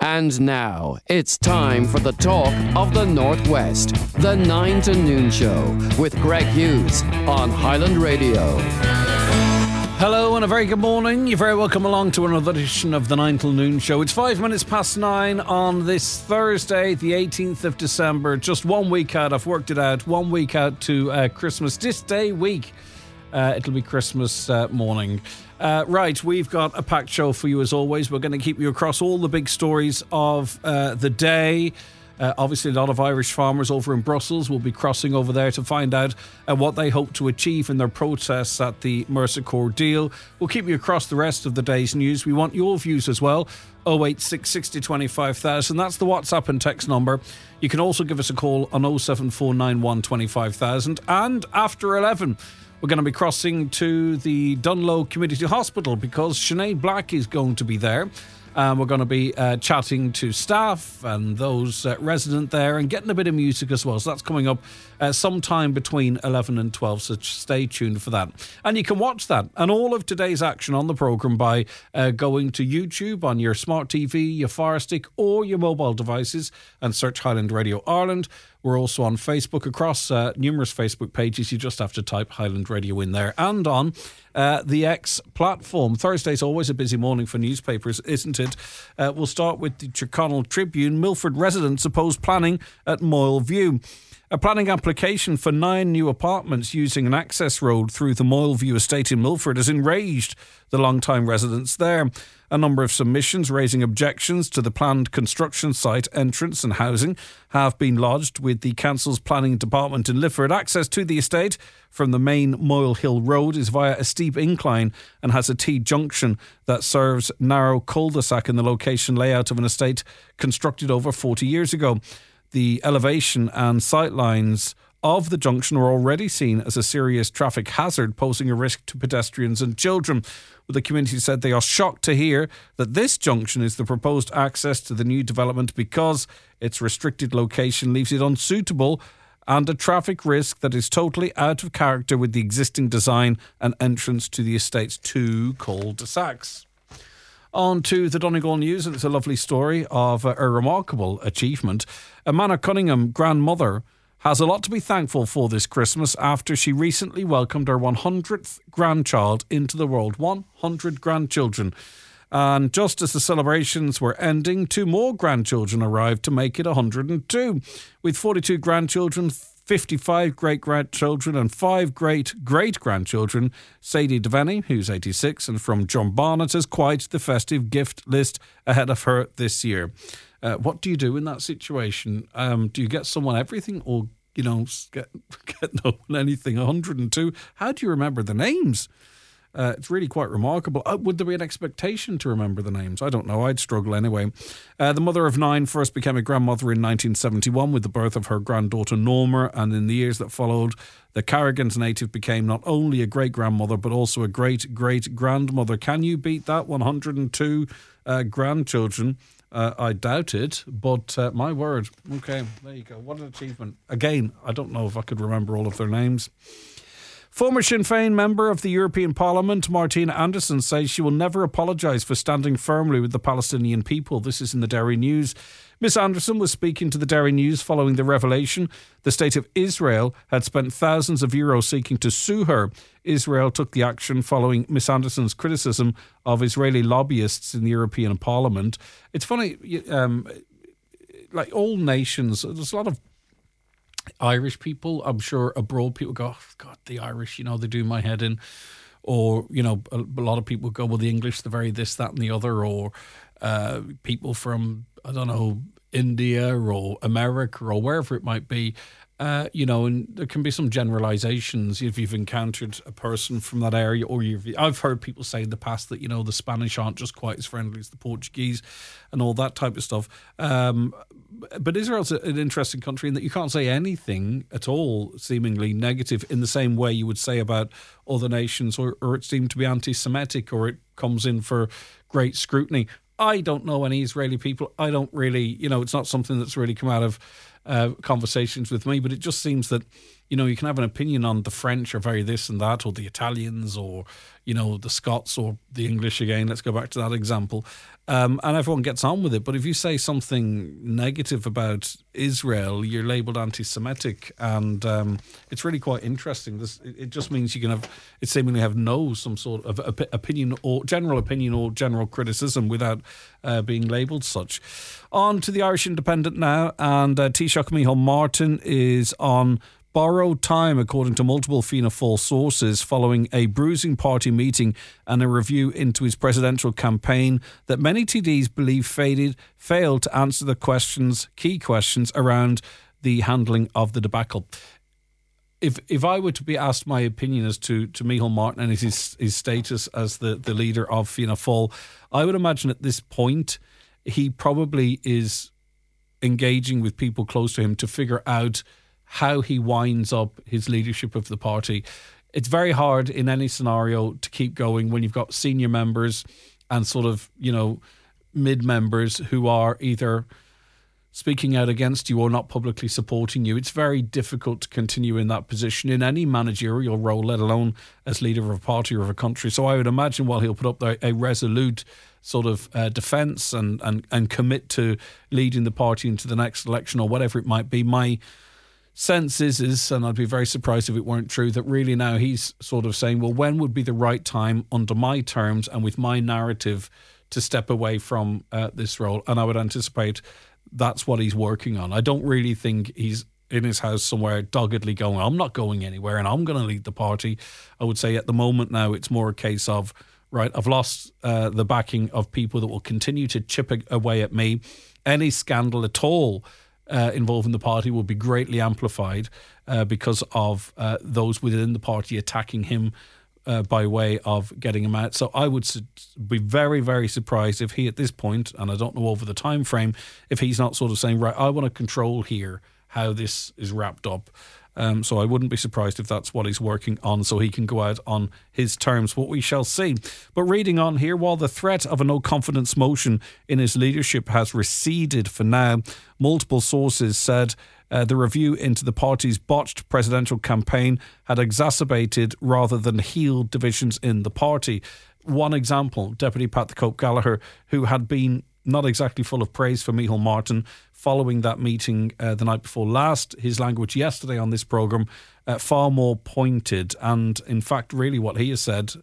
And now, it's time for the talk of the Northwest. The 9 to Noon Show with Greg Hughes on Highland Radio. Hello and a very good morning. You're very welcome along to another edition of the 9 till Noon Show. It's 5 minutes past 9 on this Thursday, the 18th of December. Just 1 week out, I've worked it out, 1 week out to Christmas. This day week, it'll be Christmas morning. Right, we've got a packed show for you as always. We're going to keep you across all the big stories of the day. Obviously, a lot of Irish farmers over in Brussels will be crossing over there to find out what they hope to achieve in their protests at the Mercosur deal. We'll keep you across the rest of the day's news. We want your views as well. 086 60 25,000. That's the WhatsApp and text number. You can also give us a call on 07491 25,000. And after 11, we're going to be crossing to the Dunloe Community Hospital because Sinead Black is going to be there. We're going to be chatting to staff and those resident there and getting a bit of music as well. So that's coming up sometime between 11 and 12. So stay tuned for that. And you can watch that and all of today's action on the programme by going to YouTube on your smart TV, your Fire Stick or your mobile devices and search Highland Radio Ireland. We're also on Facebook across numerous Facebook pages. You just have to type Highland Radio in there. And on the X platform. Thursday's always a busy morning for newspapers, isn't it? We'll start with the Tyrconnell Tribune. Milford residents oppose planning at Moyle View. A planning application for 9 new apartments using an access road through the Moyle View estate in Milford has enraged the long-time residents there. A number of submissions raising objections to the planned construction site, entrance and housing have been lodged with the council's planning department in Lifford. Access to the estate from the main Moyle Hill Road is via a steep incline and has a T-junction that serves narrow cul-de-sac in the location layout of an estate constructed over 40 years ago. The elevation and sightlines of the junction are already seen as a serious traffic hazard, posing a risk to pedestrians and children. The community said they are shocked to hear that this junction is the proposed access to the new development because its restricted location leaves it unsuitable and a traffic risk that is totally out of character with the existing design and entrance to the estate's 2 cul-de-sacs. On to the Donegal News, and it's a lovely story of a remarkable achievement. Amanda Cunningham, grandmother, has a lot to be thankful for this Christmas after she recently welcomed her 100th grandchild into the world. 100 grandchildren. And just as the celebrations were ending, 2 more grandchildren arrived to make it 102. With 42 grandchildren, 55 great-grandchildren and 5 great-great-grandchildren, Sadie Devaney, who's 86, and from John Barnett, has quite the festive gift list ahead of her this year. What do you do in that situation? Do you get someone everything or, get no one anything? 102. How do you remember the names? It's really quite remarkable. Would there be an expectation to remember the names? I don't know. I'd struggle anyway. The mother of 9 first became a grandmother in 1971 with the birth of her granddaughter Norma, and in the years that followed, the Carrigans native became not only a great-grandmother but also a great-great-grandmother. Can you beat that? 102 grandchildren. I doubt it, but my word. Okay, there you go. What an achievement. Again, I don't know if I could remember all of their names. Former Sinn Féin member of the European Parliament, Martina Anderson, says she will never apologise for standing firmly with the Palestinian people. This is in the Derry News. Miss Anderson was speaking to the Derry News following the revelation the state of Israel had spent thousands of euros seeking to sue her. Israel took the action following Miss Anderson's criticism of Israeli lobbyists in the European Parliament. It's funny, like all nations, there's a lot of Irish people, I'm sure abroad people go, oh, God, the Irish, they do my head in. Or, a lot of people go, well, the English, the very this, that and the other. Or people from, I don't know, India or America or wherever it might be. And there can be some generalizations if you've encountered a person from that area, or I've heard people say in the past that, the Spanish aren't just quite as friendly as the Portuguese and all that type of stuff. But Israel's an interesting country in that you can't say anything at all seemingly negative in the same way you would say about other nations, or it seemed to be anti-Semitic, or it comes in for great scrutiny. I don't know any Israeli people. I don't really, it's not something that's really come out of conversations with me, but it just seems that, you can have an opinion on the French are very this and that, or the Italians, or, the Scots, or the English again. Let's go back to that example. And everyone gets on with it. But if you say something negative about Israel, you're labelled anti-Semitic. And it's really quite interesting. It just means you can seemingly have some sort of opinion or general criticism without being labelled such. On to the Irish Independent now. And Taoiseach Micheál Martin is on borrowed time, according to multiple Fianna Fáil sources, following a bruising party meeting and a review into his presidential campaign that many TDs believe failed to answer the key questions around the handling of the debacle. If I were to be asked my opinion as to Micheál Martin and his status as the leader of Fianna Fáil, I would imagine at this point he probably is engaging with people close to him to figure out how he winds up his leadership of the party. It's very hard in any scenario to keep going when you've got senior members and sort of, mid-members who are either speaking out against you or not publicly supporting you. It's very difficult to continue in that position in any managerial role, let alone as leader of a party or of a country. So I would imagine while he'll put up there a resolute sort of defence and commit to leading the party into the next election or whatever it might be, my sense is, and I'd be very surprised if it weren't true, that really now he's sort of saying, well, when would be the right time under my terms and with my narrative to step away from this role? And I would anticipate that's what he's working on. I don't really think he's in his house somewhere doggedly going, I'm not going anywhere and I'm going to lead the party. I would say at the moment now it's more a case of, right, I've lost the backing of people that will continue to chip away at me. Any scandal at all involving the party will be greatly amplified because of those within the party attacking him by way of getting him out. So I would be very, very surprised if he at this point, and I don't know over the time frame, if he's not sort of saying, right, I want to control here how this is wrapped up. So I wouldn't be surprised if that's what he's working on so he can go out on his terms, but we shall see. But reading on here, while the threat of a no-confidence motion in his leadership has receded for now, multiple sources said the review into the party's botched presidential campaign had exacerbated rather than healed divisions in the party. One example, Deputy Pat the Cope Gallagher, who had been not exactly full of praise for Micheál Martin following that meeting the night before last. His language yesterday on this programme far more pointed, and in fact really what he has said,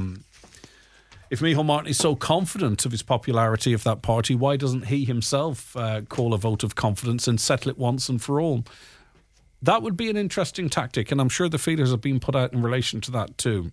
if Micheál Martin is so confident of his popularity of that party, why doesn't he himself call a vote of confidence and settle it once and for all? That would be an interesting tactic, and I'm sure the feelers have been put out in relation to that too.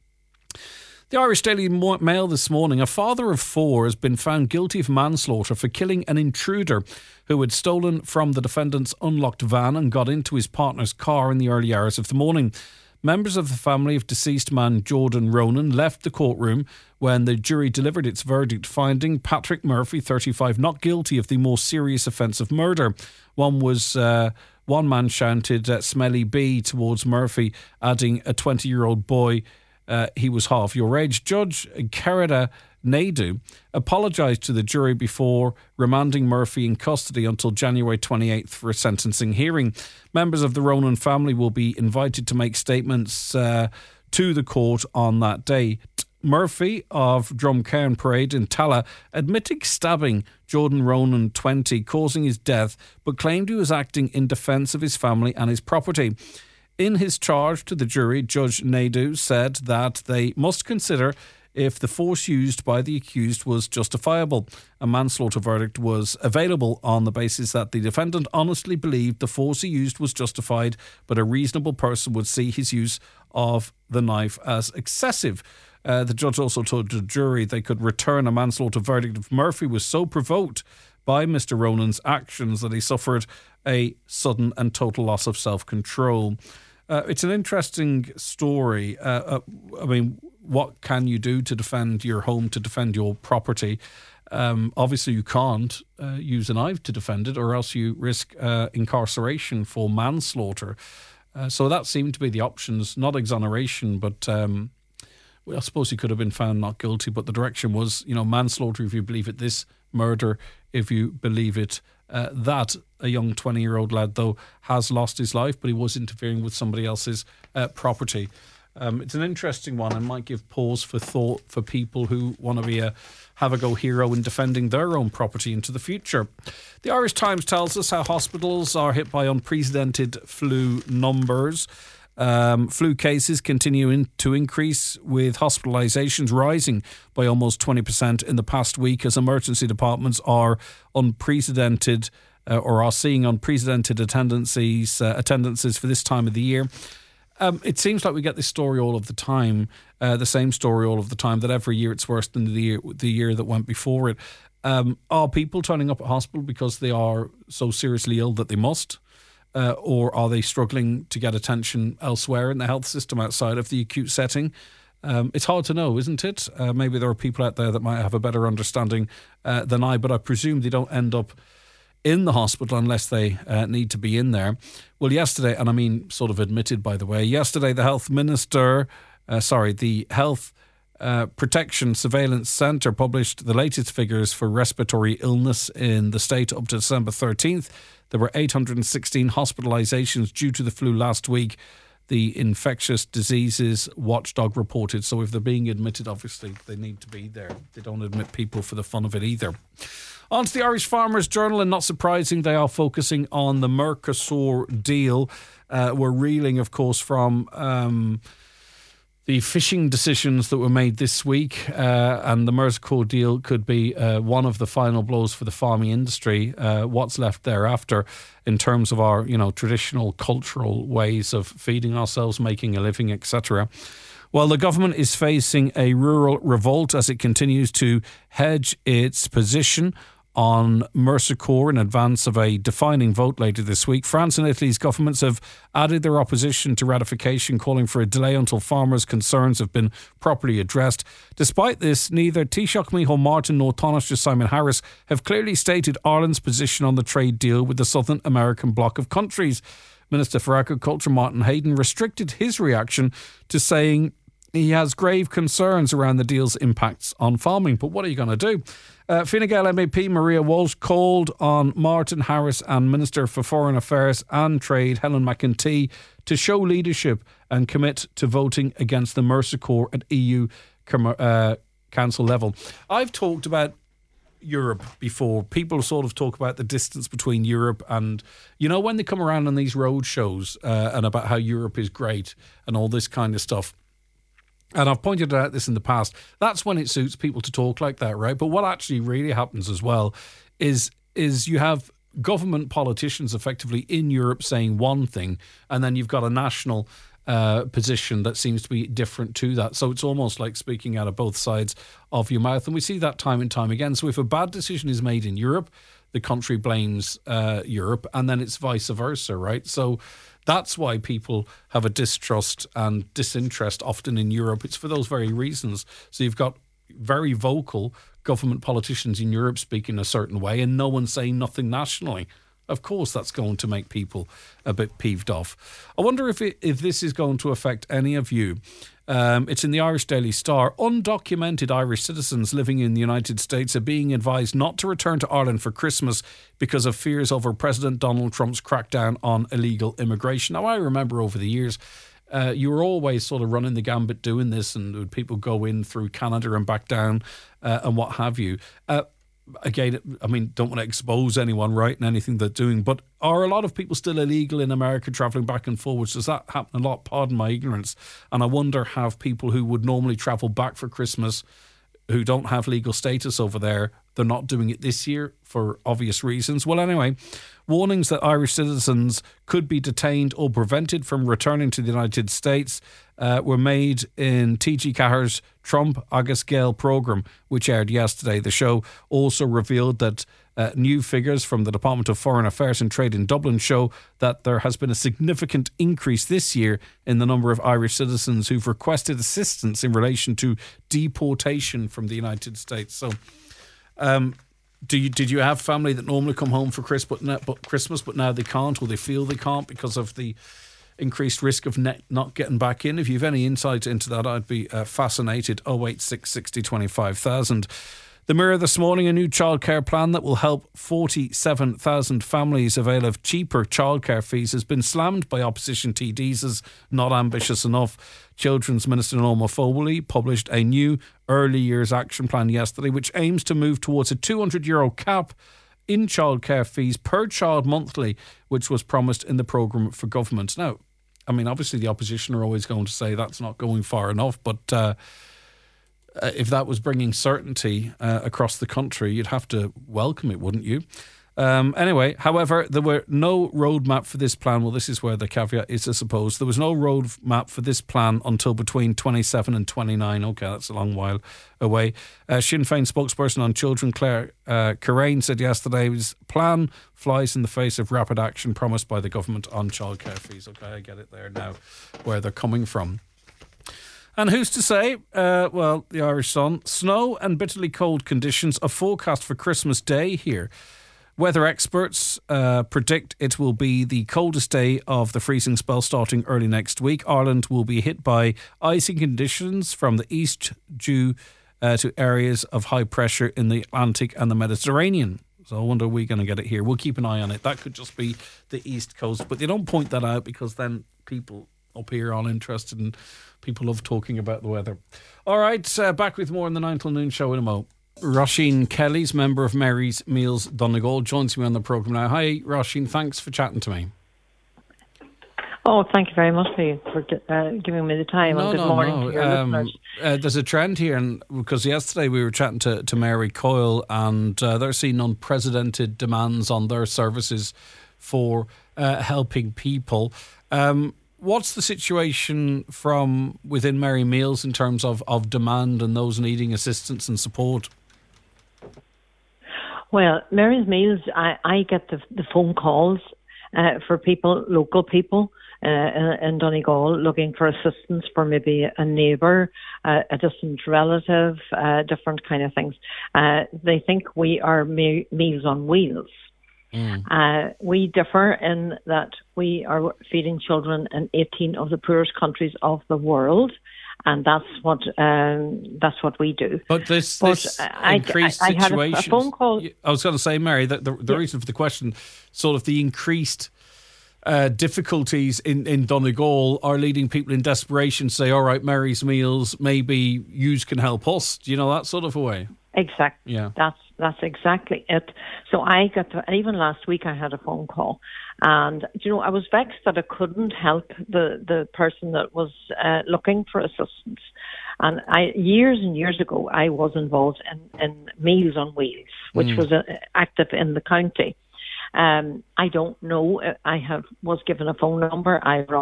The Irish Daily Mail this morning, a father of four has been found guilty of manslaughter for killing an intruder who had stolen from the defendant's unlocked van and got into his partner's car in the early hours of the morning. Members of the family of deceased man Jordan Ronan left the courtroom when the jury delivered its verdict, finding Patrick Murphy, 35, not guilty of the more serious offence of murder. One man shouted "Smelly B" towards Murphy, adding a 20-year-old boy. He was half your age. Judge Kerida Naidu apologised to the jury before remanding Murphy in custody until January 28th for a sentencing hearing. Members of the Ronan family will be invited to make statements to the court on that day. Murphy of Drumcairn Parade in Talla admitted stabbing Jordan Ronan, 20, causing his death, but claimed he was acting in defence of his family and his property. In his charge to the jury, Judge Naidu said that they must consider if the force used by the accused was justifiable. A manslaughter verdict was available on the basis that the defendant honestly believed the force he used was justified, but a reasonable person would see his use of the knife as excessive. The judge also told the jury they could return a manslaughter verdict if Murphy was so provoked by Mr. Ronan's actions that he suffered a sudden and total loss of self-control. It's an interesting story. I mean, what can you do to defend your home, to defend your property? Obviously, you can't use a knife to defend it, or else you risk incarceration for manslaughter. So that seemed to be the options, not exoneration, but I suppose he could have been found not guilty. But the direction was, manslaughter if you believe it this, murder if you believe it that a young 20-year-old lad, though, has lost his life, but he was interfering with somebody else's property. It's an interesting one and might give pause for thought for people who want to be a have-a-go hero in defending their own property into the future. The Irish Times tells us how hospitals are hit by unprecedented flu numbers. Flu cases continuing to increase, with hospitalisations rising by almost 20% in the past week as emergency departments are unprecedented or are seeing unprecedented attendances for this time of the year. It seems like we get this story all of the time, the same story all of the time, that every year it's worse than the year that went before it. Are people turning up at hospital because they are so seriously ill that they must? Or are they struggling to get attention elsewhere in the health system outside of the acute setting? It's hard to know, isn't it? Maybe there are people out there that might have a better understanding than I, but I presume they don't end up in the hospital unless they need to be in there. Well, yesterday, and I mean sort of admitted, by the way, yesterday the Health Protection Surveillance Centre published the latest figures for respiratory illness in the state up to December 13th. There were 816 hospitalisations due to the flu last week, the infectious diseases watchdog reported. So if they're being admitted, obviously they need to be there. They don't admit people for the fun of it either. On to the Irish Farmers Journal, and not surprising, they are focusing on the Mercosur deal. We're reeling, of course, from the fishing decisions that were made this week, and the Mercosur deal could be one of the final blows for the farming industry. What's left thereafter in terms of our, traditional cultural ways of feeding ourselves, making a living, etc. Well, the government is facing a rural revolt as it continues to hedge its position on Mercosur in advance of a defining vote later this week. France and Italy's governments have added their opposition to ratification, calling for a delay until farmers' concerns have been properly addressed. Despite this, neither Taoiseach Micheál Martin nor Taoiseach Simon Harris have clearly stated Ireland's position on the trade deal with the Southern American bloc of countries. Minister for Agriculture Martin Hayden restricted his reaction to saying he has grave concerns around the deal's impacts on farming. But what are you going to do? Fine Gael MEP Maria Walsh called on Martin Harris and Minister for Foreign Affairs and Trade Helen McEntee to show leadership and commit to voting against the Mercosur at EU Council level. I've talked about Europe before. People sort of talk about the distance between Europe and, when they come around on these road shows and about how Europe is great and all this kind of stuff. And I've pointed out this in the past. That's when it suits people to talk like that, right? But what actually really happens as well is you have government politicians effectively in Europe saying one thing, and then you've got a national position that seems to be different to that. So it's almost like speaking out of both sides of your mouth. And we see that time and time again. So if a bad decision is made in Europe, the country blames Europe, and then it's vice versa, right? So that's why people have a distrust and disinterest often in Europe. It's for those very reasons. So you've got very vocal government politicians in Europe speaking a certain way and no one saying nothing nationally. Of course, that's going to make people a bit peeved off. I wonder if this is going to affect any of you. It's in the Irish Daily Star. Undocumented Irish citizens living in the United States are being advised not to return to Ireland for Christmas because of fears over President Donald Trump's crackdown on illegal immigration. Now, I remember over the years, you were always sort of running the gambit doing this, and people go in through Canada and back down and what have you. Again, I mean, don't want to expose anyone, right, in anything they're doing, but are a lot of people still illegal in America travelling back and forwards? Does that happen a lot? Pardon my ignorance. And I wonder, have people who would normally travel back for Christmas who don't have legal status over there, they're not doing it this year for obvious reasons? Well, anyway, warnings that Irish citizens could be detained or prevented from returning to the United States were made in TG Cahir's Trump Agus Gael programme, which aired yesterday. The show also revealed that new figures from the Department of Foreign Affairs and Trade in Dublin show that there has been a significant increase this year in the number of Irish citizens who've requested assistance in relation to deportation from the United States. So, did you have family that normally come home for Christmas, but now they can't, or they feel they can't because of the increased risk of not getting back in? If you have any insight into that, I'd be fascinated. 086 60 25,000. The Mirror this morning, a new childcare plan that will help 47,000 families avail of cheaper childcare fees has been slammed by opposition TDs as not ambitious enough. Children's Minister Norma Foley published a new early years action plan yesterday which aims to move towards a €200 cap in childcare fees per child monthly, which was promised in the programme for government. Now, I mean, obviously the opposition are always going to say that's not going far enough, but if that was bringing certainty across the country, you'd have to welcome it, wouldn't you? Anyway, however, there were no roadmap for this plan. Well, this is where the caveat is, I suppose. There was no roadmap for this plan until between 27 and 29. OK, that's a long while away. Sinn Féin spokesperson on children, Claire Kerrane, said yesterday his plan flies in the face of rapid action promised by the government on childcare fees. OK, I get it there now, where they're coming from. And who's to say? Well, the Irish Sun. Snow and bitterly cold conditions are forecast for Christmas Day here. Weather experts predict it will be the coldest day of the freezing spell starting early next week. Ireland will be hit by icy conditions from the east due to areas of high pressure in the Atlantic and the Mediterranean. So I wonder, are we going to get it here? We'll keep an eye on it. That could just be the east coast. But they don't point that out because then people up here aren't interested and people love talking about the weather. All right, back with more on the 9 till noon show in a mo. Roisin Kelly's member of Mary's Meals Donegal joins me on the programme now. Hi Roisin, thanks for chatting to me. Oh, thank you very much for giving me the time. Good morning to your listeners. There's a trend here, and because yesterday we were chatting to Mary Coyle, and they're seeing unprecedented demands on their services for helping people. What's the situation from within Mary Meals in terms of demand and those needing assistance and support? Well, Mary's Meals, I get the phone calls for people, local people in Donegal looking for assistance for maybe a neighbour, a distant relative, different kind of things. They think we are Meals on Wheels. We differ in that we are feeding children in 18 of the poorest countries of the world, and that's what we do. But this increased situation. I had a phone call. I was going to say, Mary, that the reason for the question, sort of the increased difficulties in Donegal are leading people in desperation to say, all right, Mary's Meals, maybe yous can help us. Do you know, that sort of a way? Exactly. Yeah. That's exactly it. So even last week I had a phone call, and I was vexed that I couldn't help the person that was looking for assistance. And years and years ago I was involved in Meals on Wheels, which was active in the county. I don't know. Was given a phone number.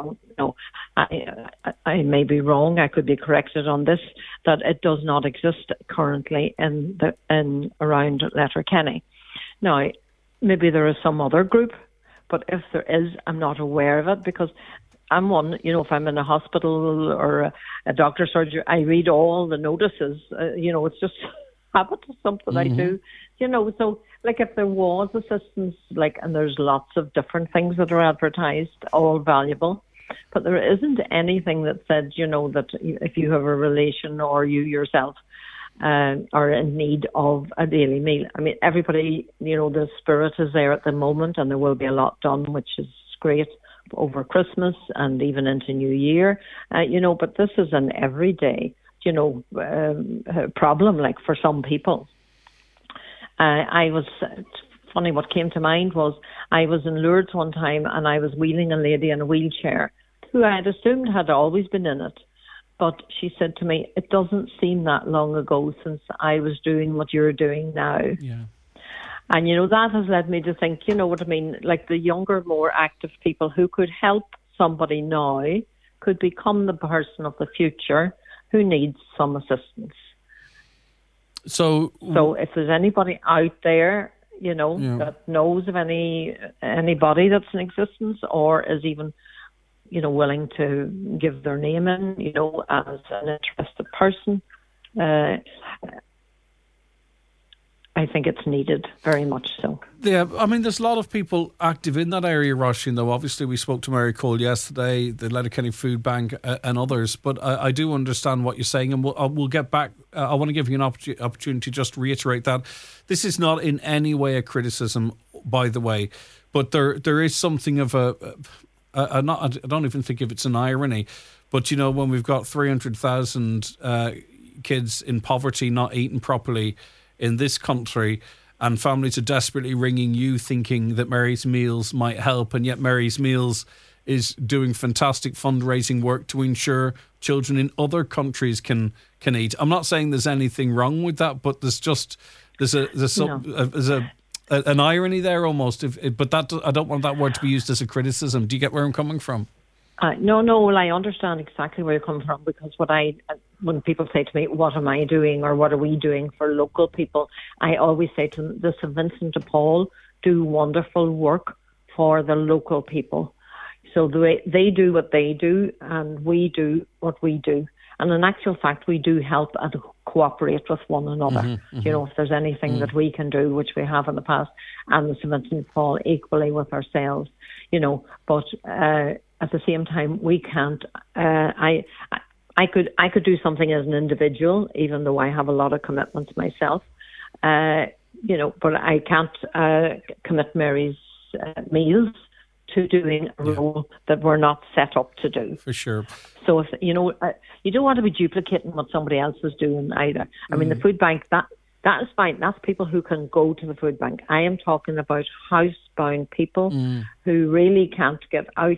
I may be wrong. I could be corrected on this. That it does not exist currently in around Letterkenny. Now, maybe there is some other group, but if there is, I'm not aware of it because I'm one. If I'm in a hospital or a doctor's surgery, I read all the notices. It's just habit of something I do. So like if there was assistance, and there's lots of different things that are advertised, all valuable, but there isn't anything that said, that if you have a relation or you yourself are in need of a daily meal. I mean, everybody, the spirit is there at the moment, and there will be a lot done, which is great over Christmas and even into New Year, but this is an everyday, problem, for some people. It's funny, what came to mind was I was in Lourdes one time and I was wheeling a lady in a wheelchair who I had assumed had always been in it. But she said to me, it doesn't seem that long ago since I was doing what you're doing now. Yeah. And, that has led me to think, what I mean, the younger, more active people who could help somebody now could become the person of the future who needs some assistance. So if there's anybody out there, that knows of anybody that's in existence or is even, willing to give their name in, as an interested person, I think it's needed very much so. Yeah, I mean, there's a lot of people active in that area, Roisin, though. Obviously, we spoke to Mary Cole yesterday, the Letterkenny Food Bank and others, but I do understand what you're saying, and we'll get back. I want to give you an opportunity to just reiterate that. This is not in any way a criticism, by the way, but there is something of I don't even think if it's an irony, but, you know, when we've got 300,000 kids in poverty not eating properly in this country, and families are desperately ringing you thinking that Mary's Meals might help, and yet Mary's Meals is doing fantastic fundraising work to ensure children in other countries can eat. I'm not saying there's anything wrong with that, but there's an irony there almost. But that, I don't want that word to be used as a criticism. Do you get where I'm coming from? No, well, I understand exactly where you're coming from, because when people say to me, what am I doing or what are we doing for local people, I always say to them, the St. Vincent de Paul do wonderful work for the local people. So they do what they do and we do what we do. And in actual fact, we do help and cooperate with one another. You know, if there's anything that we can do, which we have in the past, and the St. Vincent de Paul equally with ourselves, you know, but at the same time, we can't. I could do something as an individual, even though I have a lot of commitments myself. You know, but I can't commit Mary's Meals to doing a role that we're not set up to do. For sure. So if you know, you don't want to be duplicating what somebody else is doing either. I mean, the food bank, that is fine. That's people who can go to the food bank. I am talking about housebound people who really can't get out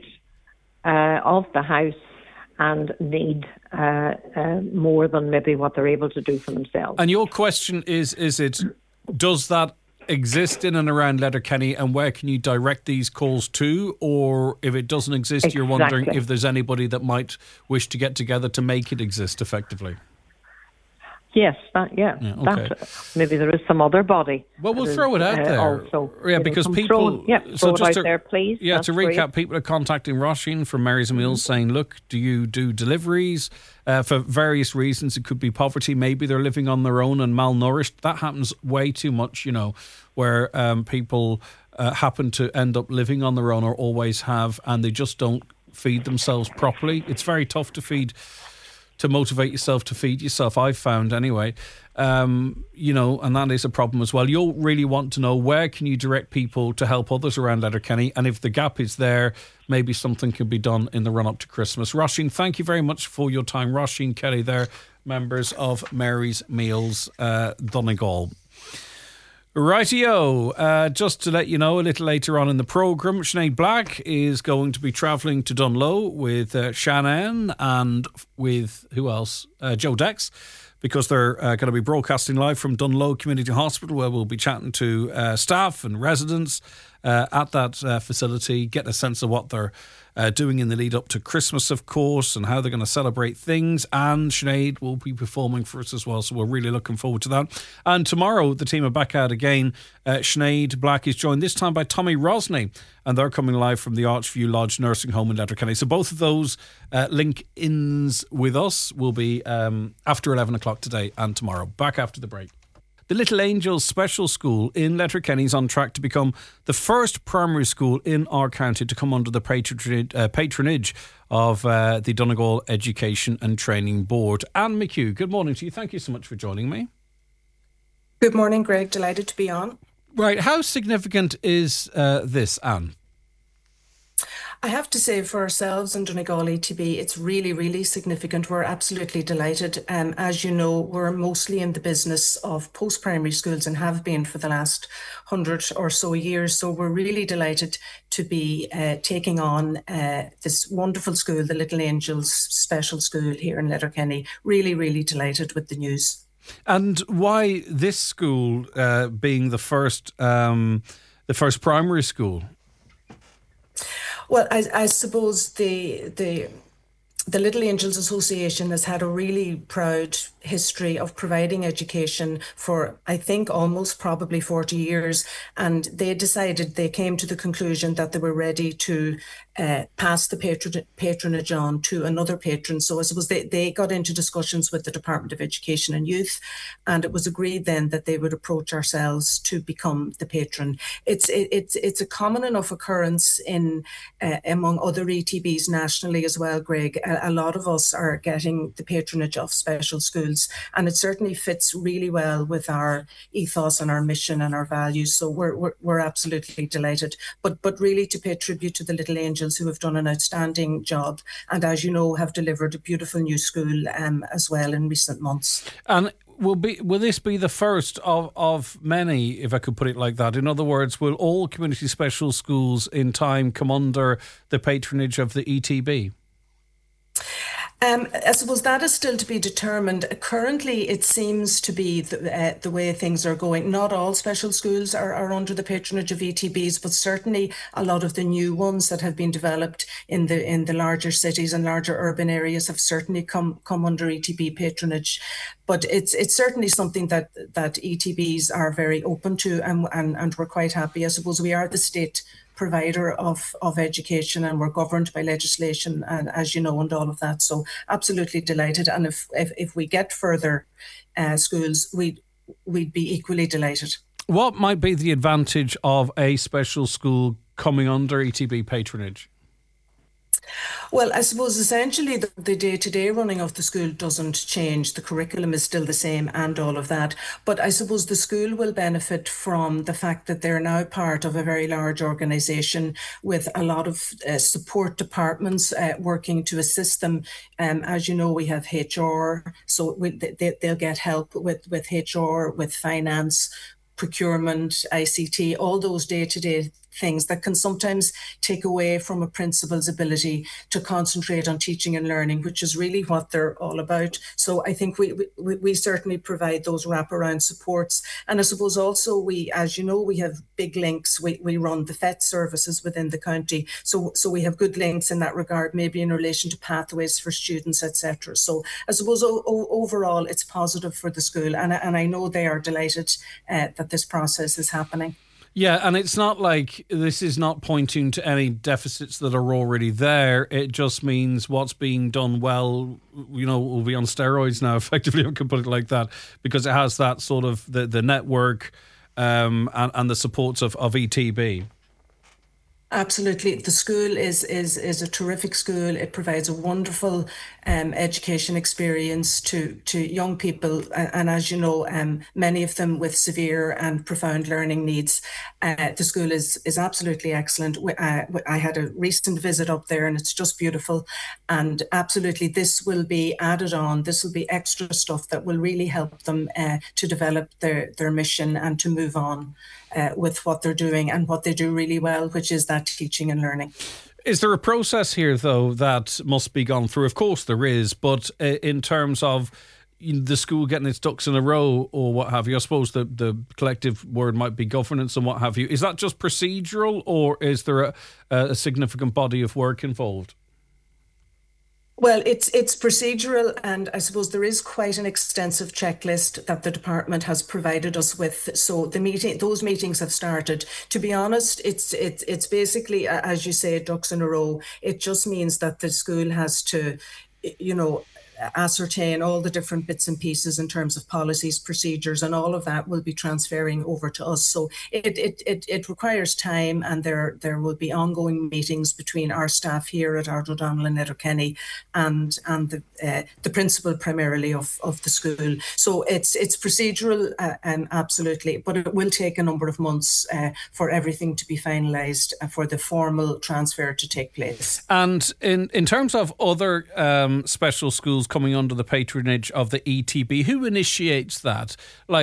of the house and need more than maybe what they're able to do for themselves. And your question is does that exist in and around Letterkenny, and where can you direct these calls to? Or if it doesn't exist, You're wondering if there's anybody that might wish to get together to make it exist effectively? Yes, okay. Maybe there is some other body. Well, we'll throw it out there. Also, because people... throw it out there, please. Yeah, That's to recap, great. People are contacting Roisin from Mary's Meals saying, look, do you do deliveries? For various reasons, it could be poverty. Maybe they're living on their own and malnourished. That happens way too much, you know, where people happen to end up living on their own or always have, and they just don't feed themselves properly. It's very tough to motivate yourself to feed yourself, I've found anyway. You know, and that is a problem as well. You'll really want to know where can you direct people to help others around Letterkenny, and if the gap is there, maybe something can be done in the run-up to Christmas. Roisin, thank you very much for your time. Roisin Kelly there, members of Mary's Meals, Donegal. Rightio, just to let you know, a little later on in the programme, Sinead Black is going to be travelling to Dunlow with Shannon and with, who else? Joe Dex, because they're going to be broadcasting live from Dunlow Community Hospital, where we'll be chatting to staff and residents at that facility, getting a sense of what they're doing in the lead up to Christmas, of course, and how they're going to celebrate things. And Sinead will be performing for us as well, so we're really looking forward to that. And tomorrow, the team are back out again. Sinead Black is joined this time by Tommy Rosney, and they're coming live from the Archview Lodge Nursing Home in Letterkenny. So both of those link-ins with us will be after 11 o'clock today and tomorrow. Back after the break. The Little Angels Special School in Letterkenny is on track to become the first primary school in our county to come under the patronage of the Donegal Education and Training Board. Anne McHugh, good morning to you. Thank you so much for joining me. Good morning, Greg. Delighted to be on. Right. How significant is this, Anne? I have to say, for ourselves in Donegal ETB, it's really, really significant. We're absolutely delighted. As you know, we're mostly in the business of post-primary schools and have been for the last 100 or so years. So we're really delighted to be taking on this wonderful school, the Little Angels Special School here in Letterkenny. Really, really delighted with the news. And why this school being the first primary school? Well, I suppose the the Little Angels Association has had a really proud history of providing education for, I think, almost probably 40 years. And they came to the conclusion that they were ready to pass the patronage on to another patron. So I suppose they got into discussions with the Department of Education and Youth, and it was agreed then that they would approach ourselves to become the patron. It's a common enough occurrence in among other ETBs nationally as well, Greg. A lot of us are getting the patronage of special schools, and it certainly fits really well with our ethos and our mission and our values. So we're absolutely delighted. But really to pay tribute to the Little Angels, who have done an outstanding job, and as you know, have delivered a beautiful new school as well in recent months. And will this be the first of many, if I could put it like that? In other words, will all community special schools in time come under the patronage of the ETB? I suppose that is still to be determined. Currently, it seems to be the way things are going. Not all special schools are under the patronage of ETBs, but certainly a lot of the new ones that have been developed in the larger cities and larger urban areas have certainly come under ETB patronage. But it's certainly something that ETBs are very open to, and we're quite happy. I suppose we are the state provider of education, and we're governed by legislation, and as you know, and all of that. So absolutely delighted. And if we get further schools, we'd be equally delighted. What might be the advantage of a special school coming under ETB patronage? Well, I suppose essentially the day-to-day running of the school doesn't change. The curriculum is still the same and all of that. But I suppose the school will benefit from the fact that they're now part of a very large organisation with a lot of support departments working to assist them. As you know, we have HR, so they'll get help with HR, with finance, procurement, ICT, all those day-to-day things that can sometimes take away from a principal's ability to concentrate on teaching and learning, which is really what they're all about. So I think we certainly provide those wraparound supports. And I suppose also we, as you know, we have big links. We run the FET services within the county. So we have good links in that regard, maybe in relation to pathways for students, etc. So I suppose overall it's positive for the school. And I know they are delighted that this process is happening. Yeah, and it's not like this is not pointing to any deficits that are already there. It just means what's being done well, will be on steroids now, effectively, I can put it like that, because it has that sort of the network and the supports of ETB. Absolutely. The school is a terrific school. It provides a wonderful education experience to young people. And as you know, many of them with severe and profound learning needs. The school is absolutely excellent. I had a recent visit up there and it's just beautiful. And absolutely, this will be added on. This will be extra stuff that will really help them to develop their mission and to move on with what they're doing and what they do really well, which is that teaching and learning. Is there a process here, though, that must be gone through? Of course there is, but in terms of the school getting its ducks in a row or what have you, I suppose the collective word might be governance and what have you. Is that just procedural, or is there a significant body of work involved? Well, it's procedural, and I suppose there is quite an extensive checklist that the department has provided us with. So those meetings have started. To be honest, it's basically, as you say, ducks in a row. It just means that the school has to, ascertain all the different bits and pieces in terms of policies, procedures, and all of that will be transferring over to us. So it requires time, and there will be ongoing meetings between our staff here at Ard O'Donnell and Letterkenny and the principal primarily of the school. So it's procedural, absolutely, but it will take a number of months for everything to be finalised for the formal transfer to take place. And in terms of other special schools coming under the patronage of the ETB, who initiates that?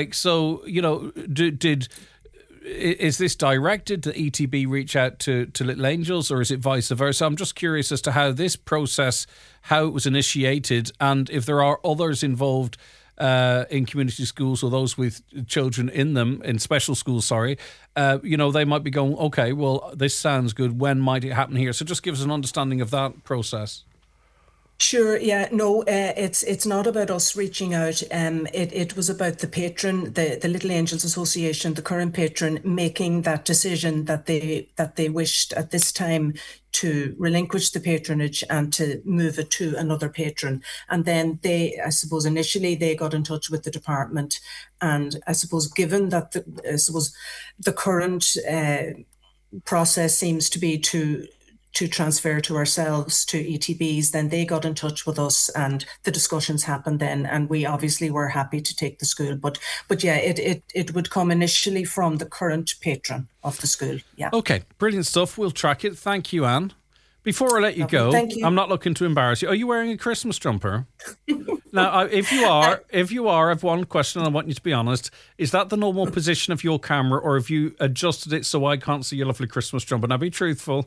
Is this directed? Did ETB reach out to Little Angels, or is it vice versa? I'm just curious as to how this process, how it was initiated, and if there are others involved in community schools or those with children in them, in special schools, they might be going, okay, well, this sounds good. When might it happen here? So just give us an understanding of that process. Sure. Yeah. No. It's not about us reaching out. It was about the patron, the Little Angels Association, the current patron, making that decision that they wished at this time to relinquish the patronage and to move it to another patron. And then I suppose, initially they got in touch with the department, and I suppose, given that the current process seems to be to transfer to ourselves, to ETBs, then they got in touch with us and the discussions happened then, and we obviously were happy to take the school. But yeah, it would come initially from the current patron of the school. Yeah. Okay, brilliant stuff. We'll track it. Thank you, Anne. Before I let you go, Thank you. I'm not looking to embarrass you. Are you wearing a Christmas jumper? Now, if you are, I've one question, and I want you to be honest. Is that the normal position of your camera, or have you adjusted it so I can't see your lovely Christmas jumper? Now, be truthful.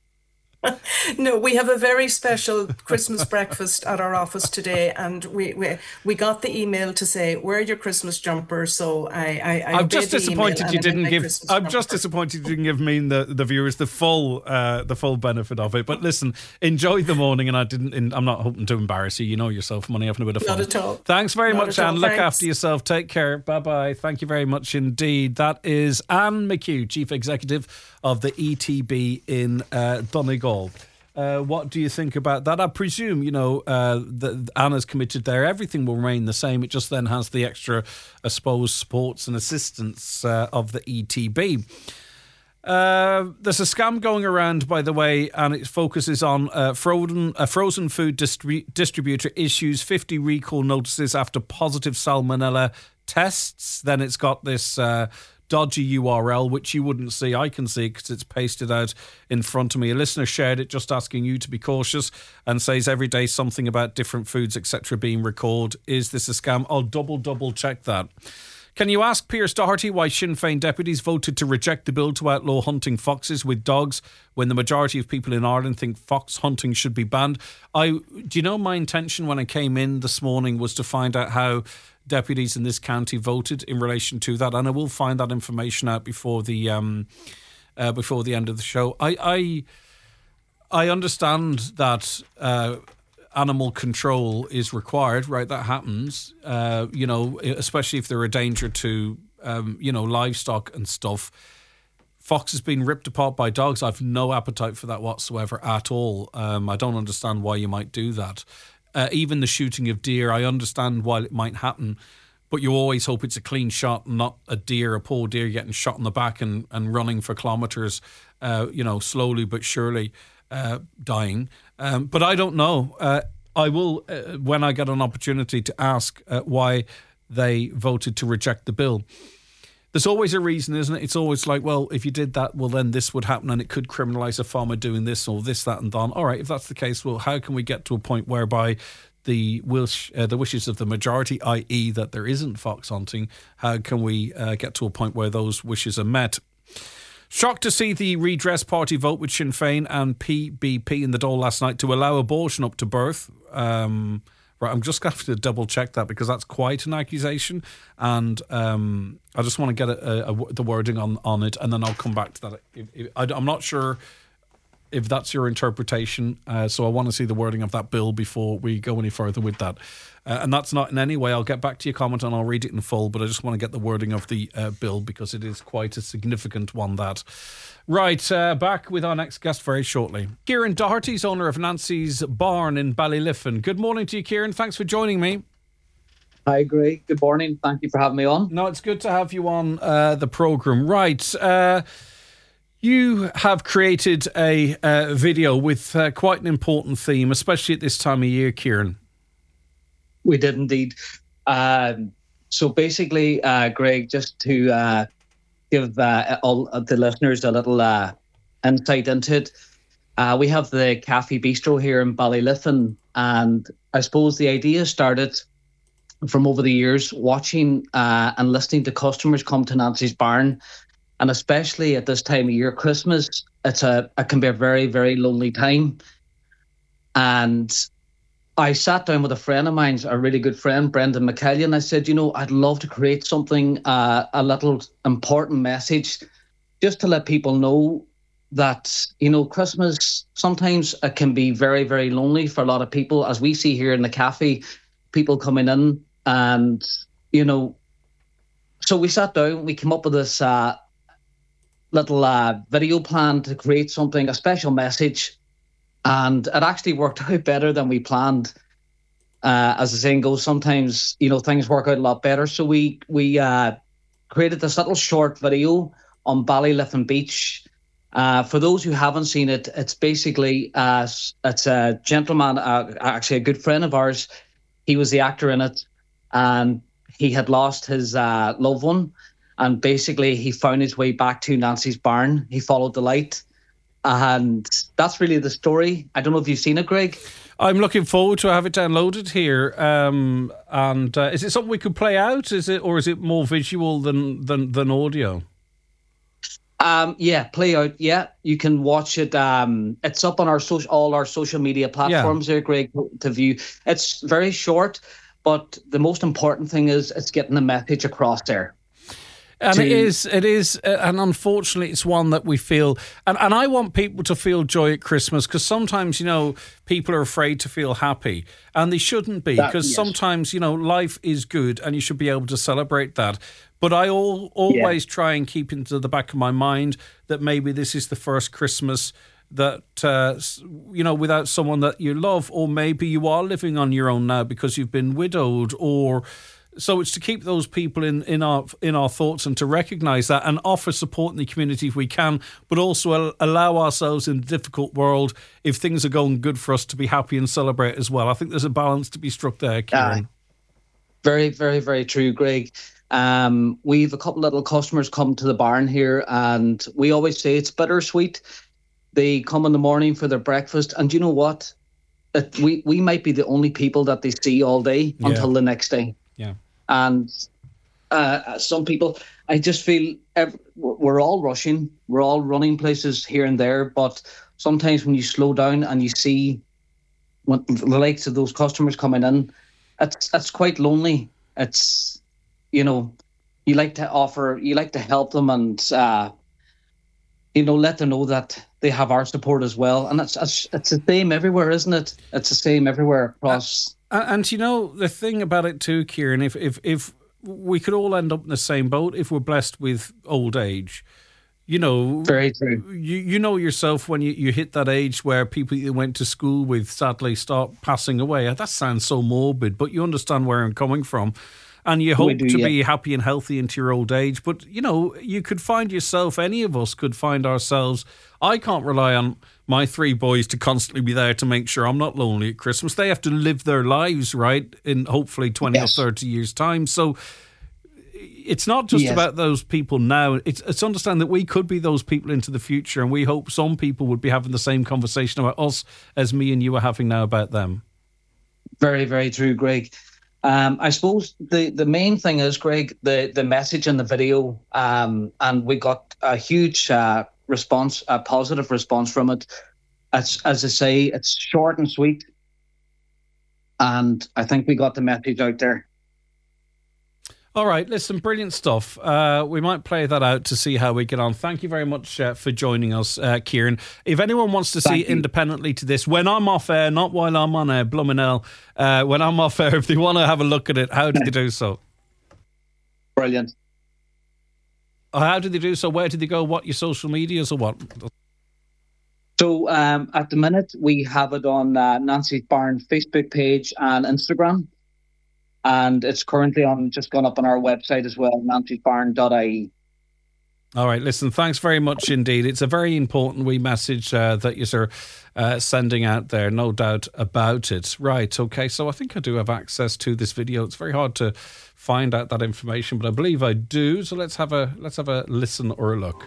No, we have a very special Christmas breakfast at our office today, and we got the email to say wear your Christmas jumper. So I'm just disappointed you didn't give. I'm just disappointed you didn't give me and the viewers the full benefit of it. But listen, enjoy the morning, and I'm not hoping to embarrass you. You know yourself, I'm only having a bit of fun. Not at all. Thanks very much, Anne. Look Thanks. after yourself. Take care. Bye bye. Thank you very much indeed. That is Anne McHugh, Chief Executive of the ETB in Donegal. What do you think about that? I presume, that Anna's committed there. Everything will remain the same. It just then has the extra, I suppose, supports and assistance of the ETB. There's a scam going around, by the way, and it focuses on a frozen food distributor issues 50 recall notices after positive salmonella tests. Then it's got this dodgy URL, which you wouldn't see. I can see because it's pasted out in front of me. A listener shared it, just asking you to be cautious, and says every day something about different foods, etc. being recalled. Is this a scam? I'll double check that. Can you ask Pearse Doherty why Sinn Féin deputies voted to reject the bill to outlaw hunting foxes with dogs when the majority of people in Ireland think fox hunting should be banned? Do you know my intention when I came in this morning was to find out how deputies in this county voted in relation to that, and I will find that information out before the end of the show. I understand that animal control is required, right? That happens, especially if they're a danger to livestock and stuff. Fox has been ripped apart by dogs. I've no appetite for that whatsoever at all. I don't understand why you might do that. Even the shooting of deer, I understand why it might happen, but you always hope it's a clean shot, not a poor deer getting shot in the back and running for kilometres, slowly but surely dying. But I don't know. I will, when I get an opportunity, to ask why they voted to reject the bill. There's always a reason, isn't it? It's always like, well, if you did that, well, then this would happen and it could criminalise a farmer doing this or this, that and that. All right, if that's the case, well, how can we get to a point whereby the wishes of the majority, i.e. that there isn't fox hunting, how can we get to a point where those wishes are met? Shocked to see the Redress Party vote with Sinn Féin and PBP in the Dáil last night to allow abortion up to birth. Right, I'm just going to have to double check that because that's quite an accusation, and I just want to get the wording on it, and then I'll come back to that. I'm not sure if that's your interpretation, so I want to see the wording of that bill before we go any further with that. And that's not in any way. I'll get back to your comment and I'll read it in full, but I just want to get the wording of the bill because it is quite a significant one, that. Right, back with our next guest very shortly. Kieran Doherty's owner of Nancy's Barn in Ballyliffin. Good morning to you, Kieran. Thanks for joining me. Hi, Greg. Good morning. Thank you for having me on. No, it's good to have you on the programme. Right, you have created a video with quite an important theme, especially at this time of year, Kieran. We did indeed. So basically, Greg, just to give all the listeners a little insight into it, we have the Cafe Bistro here in Ballyliffin, and I suppose the idea started from over the years watching and listening to customers come to Nancy's Barn, and especially at this time of year, Christmas, it can be a very, very lonely time. And I sat down with a friend of mine, a really good friend, Brendan McKelly, and I said, I'd love to create something, a little important message, just to let people know that, Christmas, sometimes it can be very, very lonely for a lot of people, as we see here in the cafe, people coming in and, so we sat down, we came up with this little video plan to create something, a special message, and it actually worked out better than we planned. As the saying goes, sometimes, things work out a lot better. So we created this little short video on Ballyliffin Beach. For those who haven't seen it, it's basically it's a gentleman, actually a good friend of ours. He was the actor in it, and he had lost his loved one, and basically he found his way back to Nancy's barn. He followed the light, and that's really the story. I don't know if you've seen it, Greg. I'm looking forward to have it downloaded here. And is it something we could play out? Is it more visual than audio? Yeah, play out. Yeah, you can watch it. It's up on all our social media platforms there, Greg, to view. It's very short, but the most important thing is it's getting the message across there. And it is, and unfortunately, it's one that we feel, and I want people to feel joy at Christmas, because sometimes, people are afraid to feel happy, and they shouldn't be, because sometimes, life is good, and you should be able to celebrate that. But I always try and keep into the back of my mind that maybe this is the first Christmas that, without someone that you love, or maybe you are living on your own now because you've been widowed, or... So it's to keep those people in our thoughts, and to recognise that and offer support in the community if we can, but also allow ourselves in a difficult world, if things are going good for us, to be happy and celebrate as well. I think there's a balance to be struck there, Kieran. Very, very, very true, Greg. We've a couple little customers come to the barn here, and we always say it's bittersweet. They come in the morning for their breakfast, and you know what? We might be the only people that they see all day until the next day. Yeah. And some people, I just feel we're all rushing. We're all running places here and there. But sometimes when you slow down and you see the likes of those customers coming in, it's quite lonely. It's, you like to help them and, let them know that they have our support as well. And it's the same everywhere, isn't it? It's the same everywhere across. And the thing about it too, Kieran, if we could all end up in the same boat if we're blessed with old age, very true. You know yourself when you hit that age where people you went to school with sadly start passing away. That sounds so morbid, but you understand where I'm coming from. And you hope to be happy and healthy into your old age. But, you could find yourself, any of us could find ourselves. I can't rely on my three boys to constantly be there to make sure I'm not lonely at Christmas. They have to live their lives, right, in hopefully 20 or 30 years' time. So it's not just about those people now. It's understand that we could be those people into the future, and we hope some people would be having the same conversation about us as me and you are having now about them. Very, very true, Greg. I suppose the main thing is, Greg, the message in the video, and we got a huge response, a positive response from it. As I say, it's short and sweet, and I think we got the message out there. All right, listen, brilliant stuff. We might play that out to see how we get on. Thank you very much for joining us, Kieran. If anyone wants to see independently to this, when I'm off air, not while I'm on air, Bloomin' hell, when I'm off air, if they want to have a look at it, how do they do so? Brilliant. How do they do so? Where do they go? What, your social medias or what? So at the minute, we have it on Nancy's Barn Facebook page and Instagram. And it's currently just gone up on our website as well, nancysbarn.ie. All right, listen, thanks very much indeed. It's a very important wee message that you're sending out there, no doubt about it. Right, okay, so I think I do have access to this video. It's very hard to find out that information, but I believe I do. So let's have a listen or a look.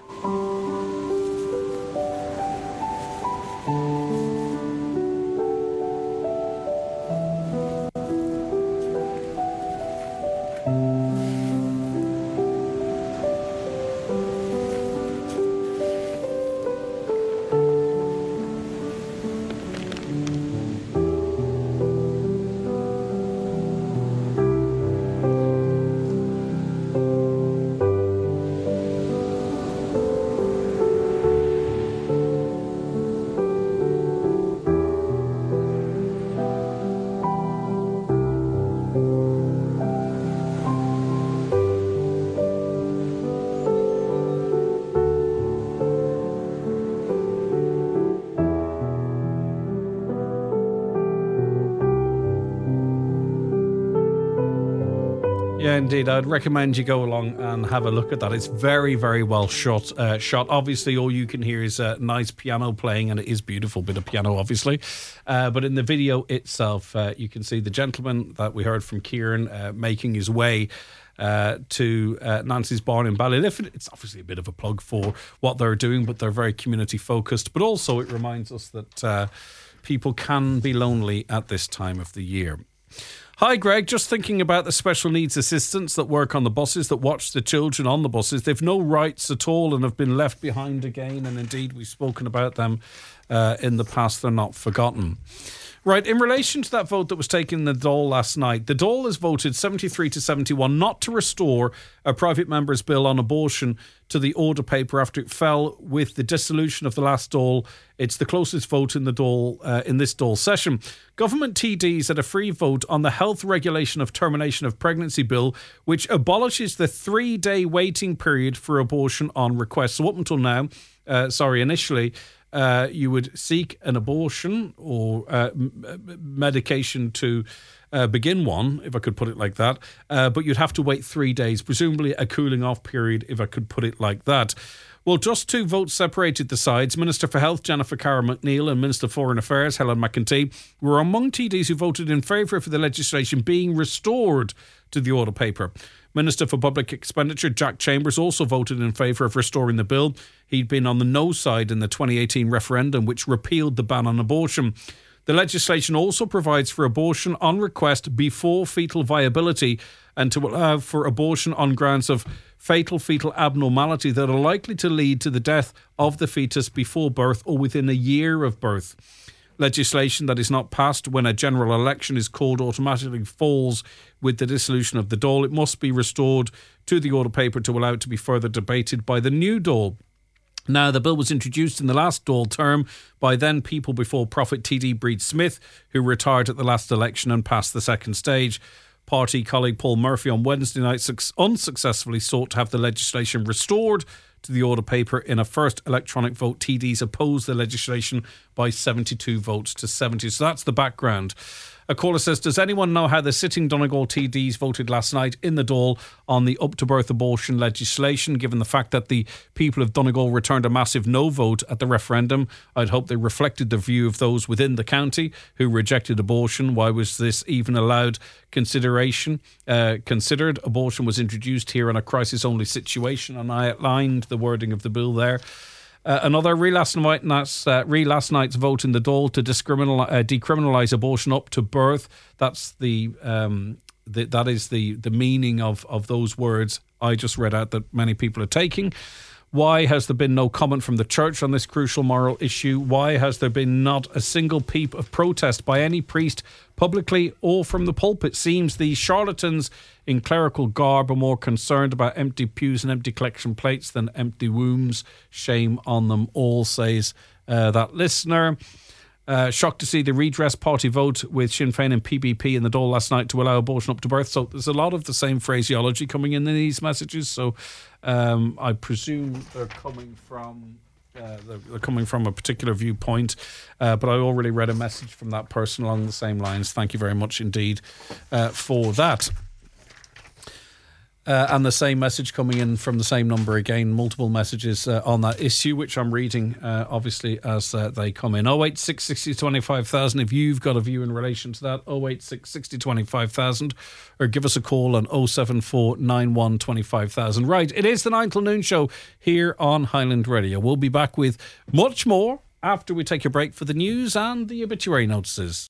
Yeah, indeed. I'd recommend you go along and have a look at that. It's very, very well shot. Obviously, all you can hear is a nice piano playing, and it is a beautiful bit of piano, obviously. But in the video itself, you can see the gentleman that we heard from Kieran making his way to Nancy's Barn in Ballyliffin. It's obviously a bit of a plug for what they're doing, but they're very community focused. But also it reminds us that people can be lonely at this time of the year. Hi Greg, just thinking about the special needs assistants that work on the buses, that watch the children on the buses. They've no rights at all and have been left behind again, and indeed we've spoken about them in the past. They're not forgotten. Right, in relation to that vote that was taken in the Dáil last night, the Dáil has voted 73 to 71 not to restore a private member's bill on abortion to the order paper after it fell with the dissolution of the last Dáil. It's the closest vote in the Dáil in this Dáil session. Government TDs had a free vote on the health regulation of termination of pregnancy bill, which abolishes the 3-day waiting period for abortion on request. So up until now, initially, you would seek an abortion or medication to begin one, if I could put it like that, but you'd have to wait 3 days, presumably a cooling off period, if I could put it like that. Well, just 2 votes separated the sides. Minister for Health, Jennifer Carroll McNeil, and Minister for Foreign Affairs, Helen McEntee, were among TDs who voted in favour for the legislation being restored to the order paper. Minister for Public Expenditure, Jack Chambers, also voted in favour of restoring the bill. He'd been on the no side in the 2018 referendum, which repealed the ban on abortion. The legislation also provides for abortion on request before fetal viability and to allow for abortion on grounds of fatal fetal abnormality that are likely to lead to the death of the fetus before birth or within a year of birth. Legislation that is not passed when a general election is called automatically falls with the dissolution of the Dáil. It must be restored to the order paper to allow it to be further debated by the new Dáil. Now, the bill was introduced in the last Dáil term by then People Before Profit TD Breed Smith, who retired at the last election and passed the second stage. Party colleague Paul Murphy on Wednesday night unsuccessfully sought to have the legislation restored to the order paper in a first electronic vote. TDs opposed the legislation by 72 votes to 70. So that's the background. A caller says, does anyone know how the sitting Donegal TDs voted last night in the Dáil on the up-to-birth abortion legislation, given the fact that the people of Donegal returned a massive no vote at the referendum? I'd hope they reflected the view of those within the county who rejected abortion. Why was this even allowed consideration? Considered abortion was introduced here in a crisis-only situation, and I outlined the wording of the bill there. Another last night's vote in the Dáil to decriminalise abortion up to birth. That's that is the meaning of those words I just read out that many people are taking. Why has there been no comment from the church on this crucial moral issue? Why has there been not a single peep of protest by any priest publicly or from the pulpit? Seems the charlatans in clerical garb are more concerned about empty pews and empty collection plates than empty wombs. Shame on them all, says that listener. Shocked to see the Redress Party vote with Sinn Féin and PBP in the Dáil last night to allow abortion up to birth. So there's a lot of the same phraseology coming in these messages. So I presume they're coming from a particular viewpoint. But I already read a message from that person along the same lines. Thank you very much indeed for that. And the same message coming in from the same number again, multiple messages on that issue, which I'm reading, obviously, as they come in. 086 60 25,000 if you've got a view in relation to that. 086 60 25,000 or give us a call on 074 91 25,000. Right, it is the 9 till noon show here on Highland Radio. We'll be back with much more after we take a break for the news and the obituary notices.